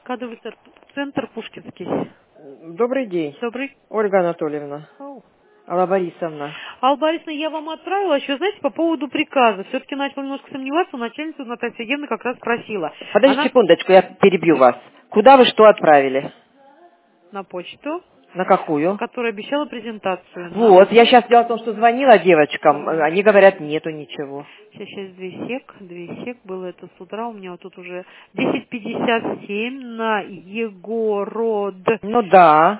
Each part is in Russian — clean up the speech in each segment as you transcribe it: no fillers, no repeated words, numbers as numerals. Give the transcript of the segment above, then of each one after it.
Кадровый центр Пушкинский. Добрый день, Добрый. Ольга Анатольевна. Алла Борисовна. Алла Борисовна, я вам отправила еще, знаете, по поводу приказа. Все-таки начала немножко сомневаться, начальницу Наталья Сергеевна как раз спросила. Подождите секундочку, я перебью вас. Куда вы что отправили? На почту. На какую? Которая обещала презентацию. Вот, я сейчас дело в том, что звонила девочкам, они говорят, нету ничего. Сейчас 2 сек, было это с утра, у меня вот тут уже 10:57 на Егород. Ну да.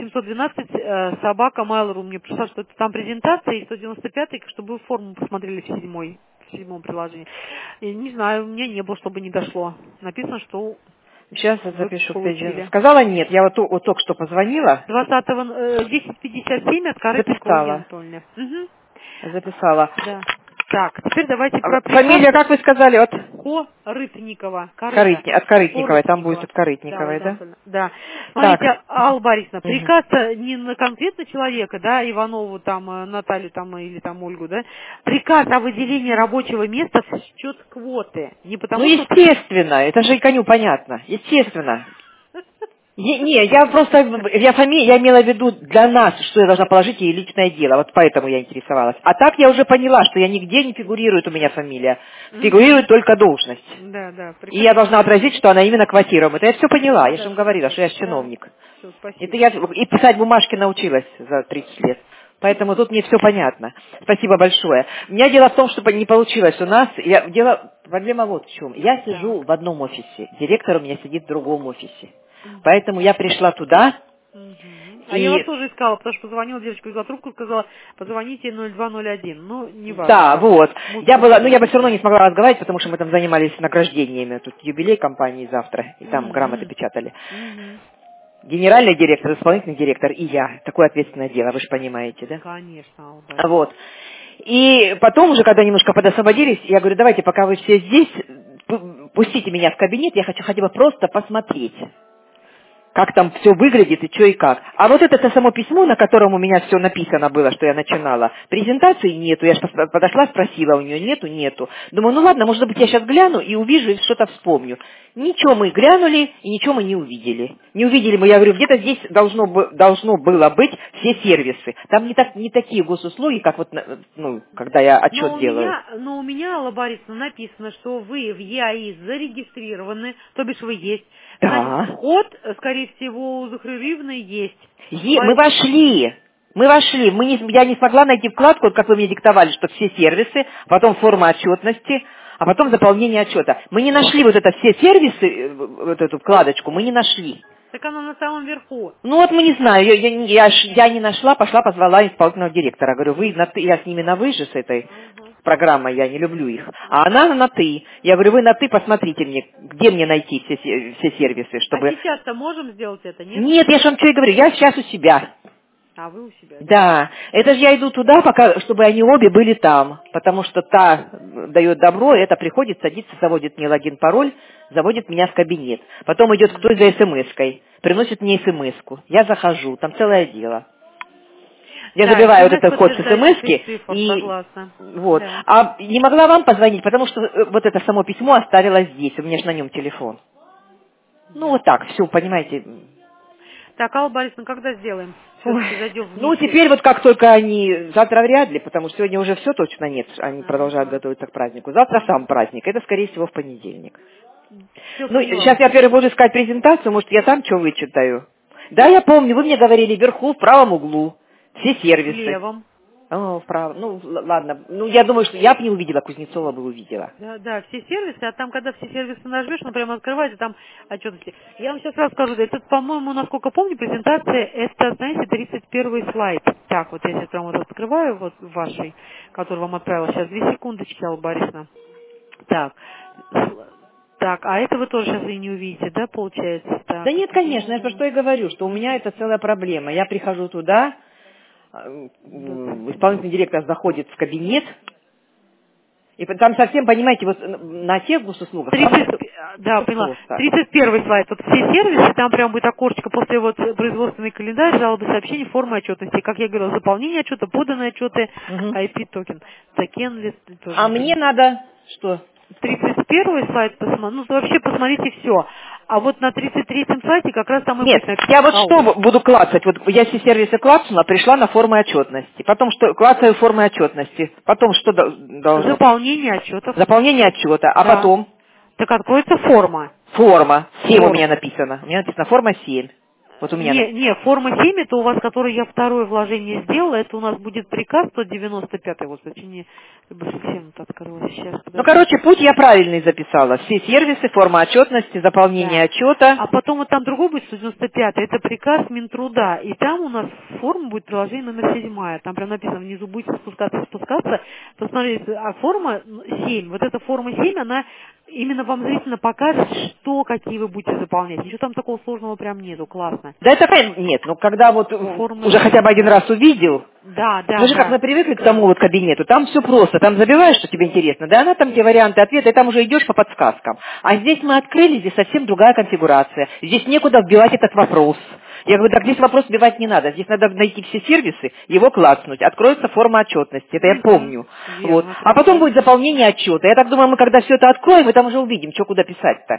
812 собака Mail.ru. Мне пришла, что это там презентация, и 195-й, чтобы вы форму посмотрели в седьмом приложении. И не знаю, у меня не было, чтобы не дошло. Написано, что сейчас я запишу. Получили. Сказала нет, я вот только что позвонила. 10:57 от Каретникова. Записала. Угу. Записала. Да. Так, теперь давайте про приказ. Фамилия, как вы сказали, от? Корытникова. От Корытниковой, там будет от Корытниковой, да? Да. Да. Смотрите, Алла Борисовна, приказ не на конкретно человека, да, Иванову, там, Наталью, там, или там Ольгу, да, приказ о выделении рабочего места в счет квоты. Не потому, естественно, это же и коню понятно, естественно. Я просто, я имела в виду для нас, что я должна положить ей личное дело, вот поэтому я интересовалась. А так я уже поняла, что нигде не фигурирует у меня фамилия, фигурирует только должность. Да, прекрасно. И я должна отразить, что она именно квотируем. Это я все поняла, я же вам говорила, что я чиновник. Все, спасибо. Это я и писать бумажки научилась за 30 лет. Поэтому тут мне все понятно. Спасибо большое. У меня дело в том, что не получилось у нас. Проблема вот в чем. Я сижу в одном офисе, директор у меня сидит в другом офисе. Поэтому я пришла туда. А я вас тоже искала, потому что позвонила девочка, взяла трубку, сказала, позвоните 0201. Ну, не важно. Да, вот. Я бы все равно не смогла разговаривать, потому что мы там занимались награждениями. Тут юбилей компании завтра, и там грамоты печатали. Генеральный директор, исполнительный директор и я. Такое ответственное дело, вы же понимаете, да? Конечно. Вот. И потом уже, когда немножко подосвободились, я говорю, давайте, пока вы все здесь, пустите меня в кабинет, я хочу хотя бы просто посмотреть, как там все выглядит и что и как. А вот это само письмо, на котором у меня все написано было, что я начинала, презентации нету. Я же подошла, спросила у нее, нету. Думаю, ну ладно, может быть, я сейчас гляну и увижу, и что-то вспомню. Ничего мы глянули, и ничего мы не увидели. Не увидели мы, я говорю, где-то здесь должно было быть все сервисы. Там не такие госуслуги, как вот, когда я отчет делаю. Но у меня, Алла Борисовна, написано, что вы в ЕАИ зарегистрированы, то бишь вы есть. Да. Вход, скорее всего, у Захары Юрьевны есть. Мы вошли. Я не смогла найти вкладку, как вы мне диктовали, что все сервисы, потом форма отчетности, а потом заполнение отчета. Мы не нашли вот это все сервисы, вот эту вкладочку, мы не нашли. Так она на самом верху. Ну вот мы не знаю, я не нашла, позвала исполнительного директора. Говорю, я с ними на вы же с этой программой, я не люблю их. А она на ты. Я говорю, вы на ты, посмотрите мне, где мне найти все сервисы, чтобы... А сейчас-то можем сделать это, нет? Нет, я же вам что и говорю, я сейчас у себя. А вы у себя? Да, это же я иду туда, чтобы они обе были там, потому что та дает добро, это приходит, садится, заводит мне логин, пароль, заводит меня в кабинет. Потом идет кто за смс-кой, приносит мне смс-ку. Я захожу, там целое дело. Я забиваю вот этот код с смс-ки, вот. Да. А не могла вам позвонить, потому что вот это само письмо оставила здесь, у меня же на нем телефон. Ну вот так, все, понимаете. Так, Алла Борисовна, когда сделаем? Теперь вот как только они... Завтра вряд ли, потому что сегодня уже все точно нет. Они продолжают готовиться к празднику. Завтра сам праздник. Это, скорее всего, в понедельник. Сейчас я, во-первых, буду искать презентацию. Может, я там что вычитаю? Да, я помню. Вы мне говорили вверху, в правом углу. Все сервисы. В левом. Вправо. Ладно. Я думаю, что я бы не увидела, Кузнецова бы увидела. Да, все сервисы, а там, когда все сервисы нажмешь, прямо открывается, там отчетности. Я вам сейчас расскажу, это, по-моему, насколько помню, презентация, это, знаете, 31 слайд. Так, вот я сейчас прямо вот открываю, вот вашей, который вам отправила. Сейчас, 2 секундочки, Алла Борисовна. Так, а это вы тоже сейчас и не увидите, да, получается? Так. Да нет, конечно, я про что и говорю, что у меня это целая проблема. Я прихожу туда, исполнительный директор заходит в кабинет, и там совсем, понимаете, вот на тех госуслугах... Да, поняла. 31 слайд. Вот все сервисы, там прям будет окошечко после вот производственный календарь, жалобы, сообщения, формы отчетности. Как я говорила, заполнение отчета, поданные отчеты, IP-токен. А мне надо что? 31 слайд посмотрите, ну вообще посмотрите все. А вот на 33-м сайте как раз там и Нет, будет я вот что буду клацать? Вот я все сервисы клацнула, пришла на формы отчетности. Потом что? Клацаю формы отчетности. Потом что должно? заполнение отчетов. Заполнение отчета. А Да. потом? Так откроется форма. Форма. 7 у Форма. меня написано. У меня написано форма 7. Вот у меня. Не, форма 7, это у вас, который я второе вложение сделала, это у нас будет приказ 195-й, вот, не, совсем это открылось, сейчас, Ну, подождите. короче, путь я правильный записала. Все сервисы, форма отчетности, заполнение Да. отчета. А потом вот там другой будет 195-й, это приказ Минтруда, и там у нас форма будет приложение номер 7, там прям написано, внизу будете спускаться, посмотрите, а форма 7, вот эта форма 7, она именно вам зрительно покажет, что, какие вы будете заполнять. Ничего там такого сложного прям нету, классно. Да это, нет, ну когда вот Форма уже хотя бы один 7. раз увидел, Да. мы же как мы привыкли к тому вот кабинету, там все просто, там забиваешь, что тебе интересно, да, она там тебе варианты ответа, и там уже идешь по подсказкам. А здесь мы открыли, здесь совсем другая конфигурация, здесь некуда вбивать этот вопрос. Я говорю, так здесь вопрос вбивать не надо, здесь надо найти все сервисы, его клацнуть, откроется форма отчетности, это я помню. Верно, Вот. А потом будет заполнение отчета. Я так думаю, мы когда все это откроем, мы там уже увидим, что куда писать-то.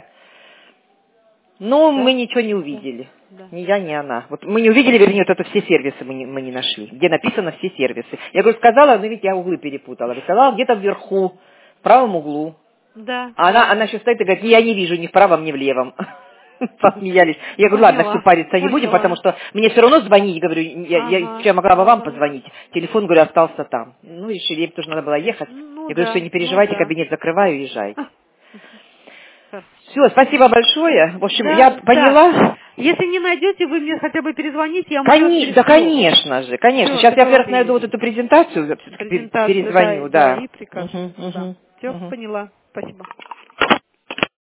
Но мы ничего не увидели. Да. Ни я, ни она. Вот мы не увидели, вернее, вот это все сервисы мы не нашли. Где написано все сервисы. Я говорю, сказала, ну ведь я углы перепутала. Я сказала, где-то вверху, в правом углу. Да. А она еще стоит и говорит, я не вижу ни в правом, ни в левом. Посмеялись. Я говорю, ладно, все, париться не будем, потому что мне все равно звонить, говорю, я могла бы вам позвонить. Телефон, говорю, остался там. Ну, решили, ей тоже надо было ехать. Ну, Я говорю, что не переживайте, кабинет закрываю, езжайте. Хорошо. Все, спасибо большое. В общем, Да, я поняла. Если не найдете, вы мне хотя бы перезвоните, я Да, конечно же, конечно. Всё, Сейчас я first договорились. найду вот эту презентацию, презентацию, перезвоню, да, да. и приказ. Мгм. Все, поняла. Спасибо.